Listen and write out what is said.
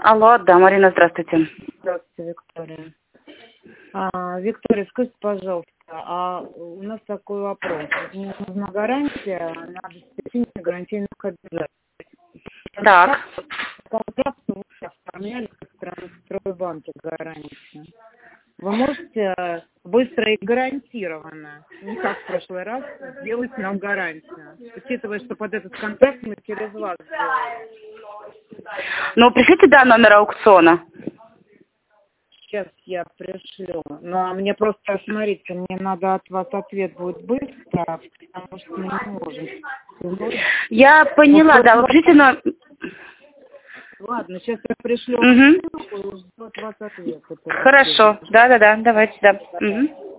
Алло, да, Марина, здравствуйте. Здравствуйте, Виктория. Виктория, скажите, пожалуйста, у нас такой вопрос. Мне нужна гарантия на обеспечение гарантийных обязательств. Так. Контракт вы оформляли со стороны Стройбанка гарантию. Вы можете быстро и гарантированно, не как в прошлый раз, сделать нам гарантию, учитывая, что под этот контракт мы через вас сделали. Ну, пришлите, да, номер аукциона. Сейчас я пришлю. Но мне просто, смотрите, мне надо от вас ответ будет быстро, потому что мы не можем. Я поняла, да, вы пришлите, но... Ладно, сейчас я пришлю Угу. ссылку и жду от вас ответ. Хорошо, да, давайте, да. Угу.